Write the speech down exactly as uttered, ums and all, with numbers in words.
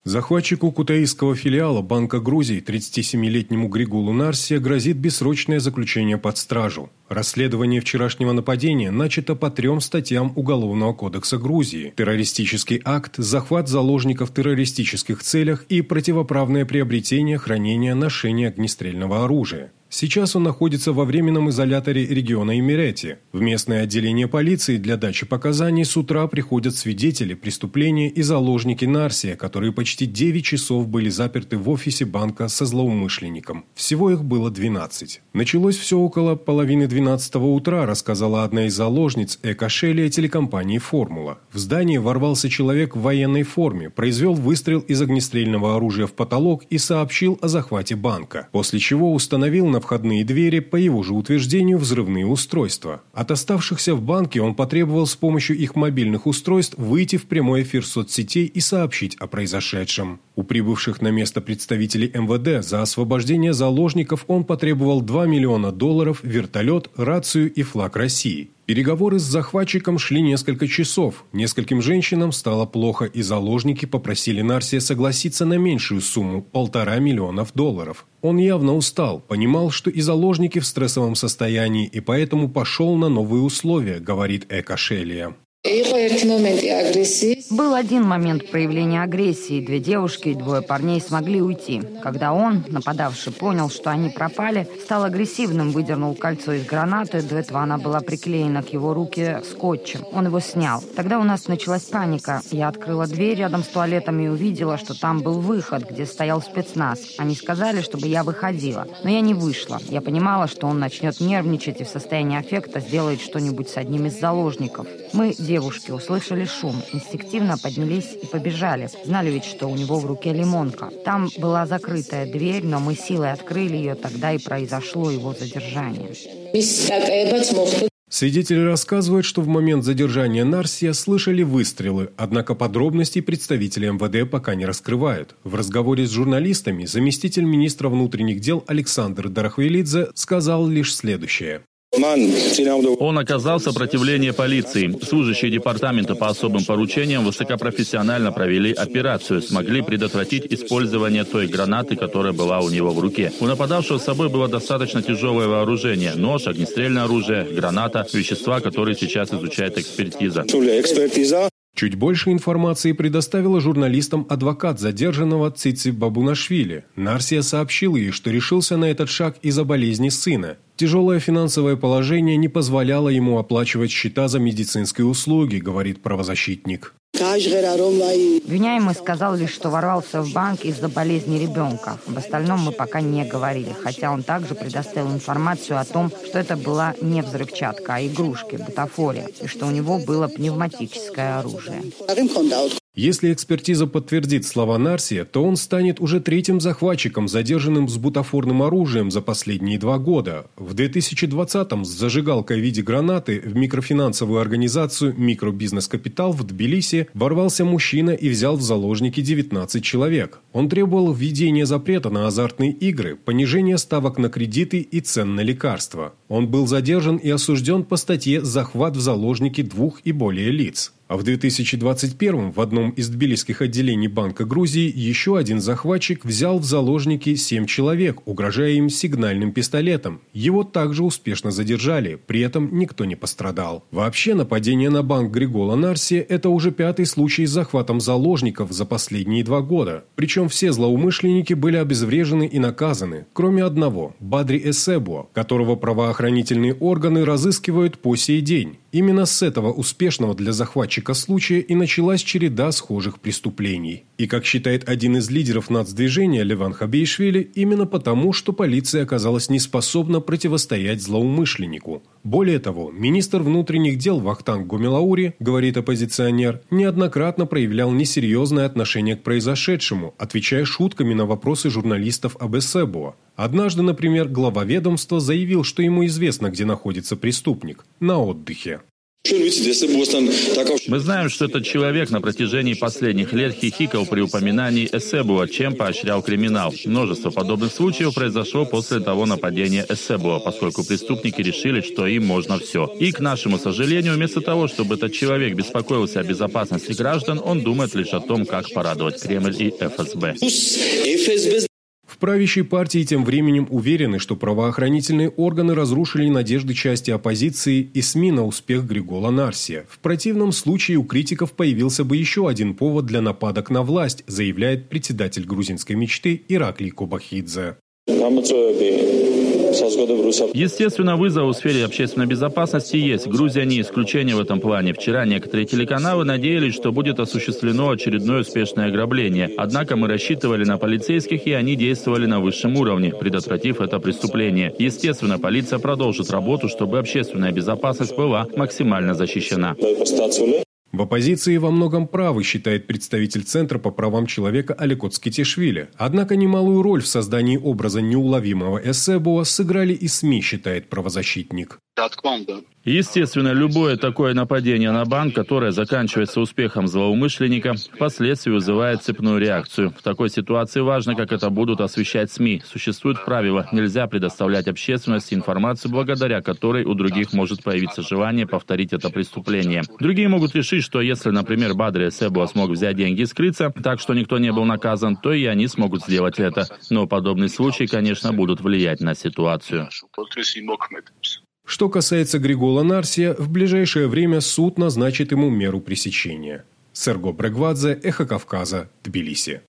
Захватчику кутаисского филиала Банка Грузии тридцатисемилетнему Григулу Нарсия грозит бессрочное заключение под стражу. Расследование вчерашнего нападения начато по трем статьям Уголовного кодекса Грузии: террористический акт, захват заложников в террористических целях и противоправное приобретение, хранение, ношение огнестрельного оружия. Сейчас он находится во временном изоляторе региона Имерети. В местное отделение полиции для дачи показаний с утра приходят свидетели преступления и заложники Нарсия, которые почти девять часов были заперты в офисе банка со злоумышленником. Всего их было двенадцать. Началось все около половины двенадцатого утра, рассказала одна из заложниц Экошелия телекомпании «Формула». В здание ворвался человек в военной форме, произвел выстрел из огнестрельного оружия в потолок и сообщил о захвате банка, после чего установил на входные двери, по его же утверждению, взрывные устройства. От оставшихся в банке он потребовал с помощью их мобильных устройств выйти в прямой эфир соцсетей и сообщить о произошедшем. У прибывших на место представителей эм вэ дэ за освобождение заложников он потребовал два миллиона долларов, вертолет, рацию и флаг России. Переговоры с захватчиком шли несколько часов. Нескольким женщинам стало плохо, и заложники попросили Нарсия согласиться на меньшую сумму – полтора миллионов долларов. Он явно устал, понимал, что и заложники в стрессовом состоянии, и поэтому пошел на новые условия, говорит Экошелия. Был один момент проявления агрессии. Две девушки и двое парней смогли уйти. Когда он, нападавший, понял, что они пропали, стал агрессивным, выдернул кольцо из гранаты. До этого она была приклеена к его руке скотчем. Он его снял. Тогда у нас началась паника. Я открыла дверь рядом с туалетом и увидела, что там был выход, где стоял спецназ. Они сказали, чтобы я выходила. Но я не вышла. Я понимала, что он начнет нервничать и в состоянии аффекта сделает что-нибудь с одним из заложников. Мы, девушки, услышали шум, инстинктивно поднялись и побежали. Знали ведь, что у него в руке лимонка. Там была закрытая дверь, но мы силой открыли ее, тогда и произошло его задержание. Свидетели рассказывают, что в момент задержания Нарсия слышали выстрелы, однако подробностей представители эм вэ дэ пока не раскрывают. В разговоре с журналистами заместитель министра внутренних дел Александр Дарахвелидзе сказал лишь следующее. Он оказал сопротивление полиции. Служащие департамента по особым поручениям высокопрофессионально провели операцию, смогли предотвратить использование той гранаты, которая была у него в руке. У нападавшего с собой было достаточно тяжелое вооружение: нож, огнестрельное оружие, граната, вещества, которые сейчас изучает экспертиза. Чуть больше информации предоставила журналистам адвокат задержанного Цици Бабунашвили. Нарсия сообщил ей, что решился на этот шаг из-за болезни сына. Тяжелое финансовое положение не позволяло ему оплачивать счета за медицинские услуги, говорит правозащитник. Обвиняемый сказал лишь, что ворвался в банк из-за болезни ребенка. Об остальном мы пока не говорили, хотя он также предоставил информацию о том, что это была не взрывчатка, а игрушки, бутафория, и что у него было пневматическое оружие. Если экспертиза подтвердит слова Нарсия, то он станет уже третьим захватчиком, задержанным с бутафорным оружием за последние два года. В две тысячи двадцатом с зажигалкой в виде гранаты в микрофинансовую организацию «Микробизнес Капитал» в Тбилиси ворвался мужчина и взял в заложники девятнадцать человек. Он требовал введения запрета на азартные игры, понижения ставок на кредиты и цен на лекарства. Он был задержан и осужден по статье «Захват в заложники двух и более лиц». А в две тысячи двадцать первом в одном из тбилисских отделений Банка Грузии еще один захватчик взял в заложники семь человек, угрожая им сигнальным пистолетом. Его также успешно задержали, при этом никто не пострадал. Вообще нападение на банк Григола Нарсия – это уже пятый случай с захватом заложников за последние два года. Причем все злоумышленники были обезврежены и наказаны, кроме одного – Бадри Эсебуа, которого правоохранительные органы разыскивают по сей день. Именно с этого успешного для захватчика случая и началась череда схожих преступлений. И, как считает один из лидеров нацдвижения Леван Хабеишвили, именно потому, что полиция оказалась неспособна противостоять злоумышленнику. Более того, министр внутренних дел Вахтанг Гомелаури, говорит оппозиционер, неоднократно проявлял несерьезное отношение к произошедшему, отвечая шутками на вопросы журналистов об Эсебуа. Однажды, например, глава ведомства заявил, что ему известно, где находится преступник – на отдыхе. Мы знаем, что этот человек на протяжении последних лет хихикал при упоминании Эсебуа, чем поощрял криминал. Множество подобных случаев произошло после того нападения Эсебуа, поскольку преступники решили, что им можно все. И, к нашему сожалению, вместо того, чтобы этот человек беспокоился о безопасности граждан, он думает лишь о том, как порадовать Кремль и эф эс бэ. В правящей партии тем временем уверены, что правоохранительные органы разрушили надежды части оппозиции и СМИ на успех Григола Нарсия. В противном случае у критиков появился бы еще один повод для нападок на власть, заявляет председатель грузинской мечты Ираклий Кобахидзе. Естественно, вызовы в сфере общественной безопасности есть. Грузия не исключение в этом плане. Вчера некоторые телеканалы надеялись, что будет осуществлено очередное успешное ограбление. Однако мы рассчитывали на полицейских, и они действовали на высшем уровне, предотвратив это преступление. Естественно, полиция продолжит работу, чтобы общественная безопасность была максимально защищена. В оппозиции во многом правы, считает представитель Центра по правам человека Алекот Скитишвили. Однако немалую роль в создании образа неуловимого Эсебуа сыграли и СМИ, считает правозащитник. Естественно, любое такое нападение на банк, которое заканчивается успехом злоумышленника, впоследствии вызывает цепную реакцию. В такой ситуации важно, как это будут освещать СМИ. Существует правило: нельзя предоставлять общественности информацию, благодаря которой у других может появиться желание повторить это преступление. Другие могут решить, что если, например, Бадри Эсебуа смог взять деньги и скрыться, так что никто не был наказан, то и они смогут сделать это. Но подобные случаи, конечно, будут влиять на ситуацию. Что касается Григола Нарсия, в ближайшее время суд назначит ему меру пресечения. Серго Брегвадзе, Эхо Кавказа, Тбилиси.